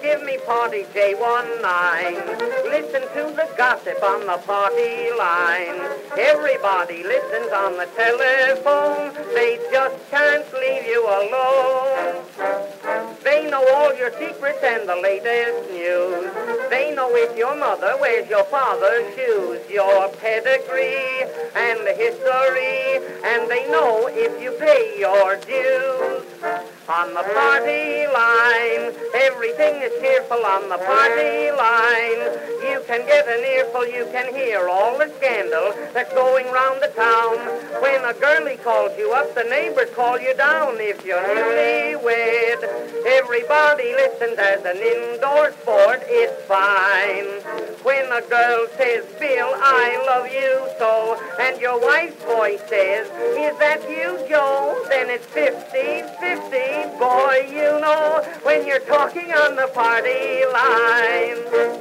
give me party J19. Listen to the gossip on the party line. Everybody listens on the telephone. They just can't leave you alone. They know all your secrets and the latest news. They know if your mother wears your father's shoes, your pedigree and history, and they know if you pay your dues. On the party line, everything is cheerful on the party line. You can get an earful, you can hear all the scandal that's going round the town. When a girlie calls you up, the neighbors call you down. If you're newlywed, everybody listens as an indoor sport, it's fine. When a girl says, Bill, I love you so, and your wife's voice says, is that you, Joe? Then it's 50-50. Boy, you know when you're talking on the party line.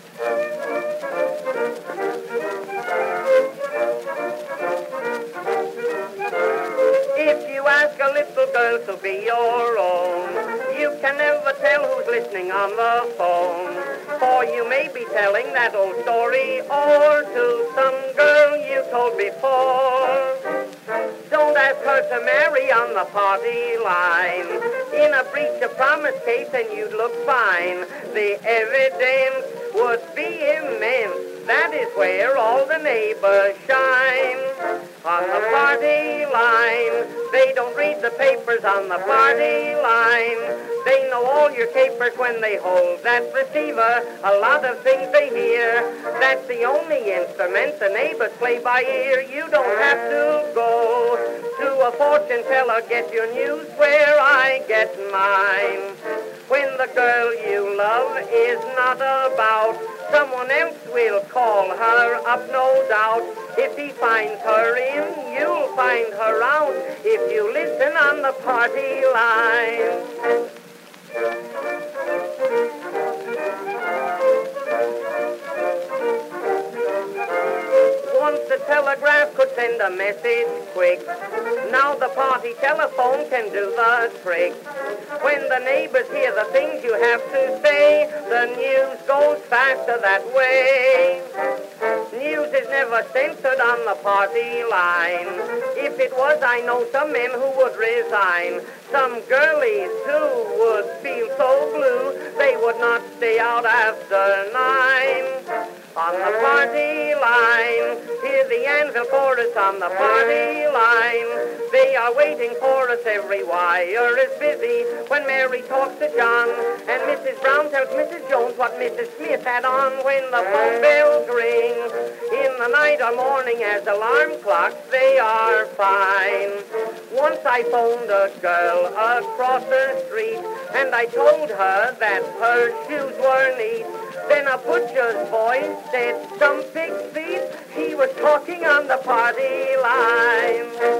If you ask a little girl to be your own, you can never tell who's listening on the phone. For you may be telling that old story or to some girl you told before. Don't ask her to marry on the party line. In a breach of promise case and you'd look fine. The evidence would be immense. That is where all the neighbors shine. On the party line, they don't read the papers on the party line. They know all your capers when they hold that receiver. A lot of things they hear. That's the only instrument the neighbors play by ear. You don't have to go to a fortune teller. Get your news where I get mine. When the girl you love is not about, someone else will call her up, no doubt. If he finds her in, you'll find her out if you listen on the party line. Once the telegraph could send a message quick. Now the party telephone can do the trick. When the neighbors hear the things you have to say, the news goes faster that way. News is never censored on the party line. If it was, I know some men who would resign. Some girlies, too, would feel so blue they would not stay out after 9. On the party line, hear the Anvil chorus on the party line. They are waiting for us, every wire is busy. When Mary talks to John, and Mrs. Brown tells Mrs. Jones what Mrs. Smith had on when the phone bells ring. In the night or morning as alarm clocks, they are fine. Once I phoned a girl across the street, and I told her that her shoes were neat. Then a butcher's boy said, some pig's feet. He was talking on the party line.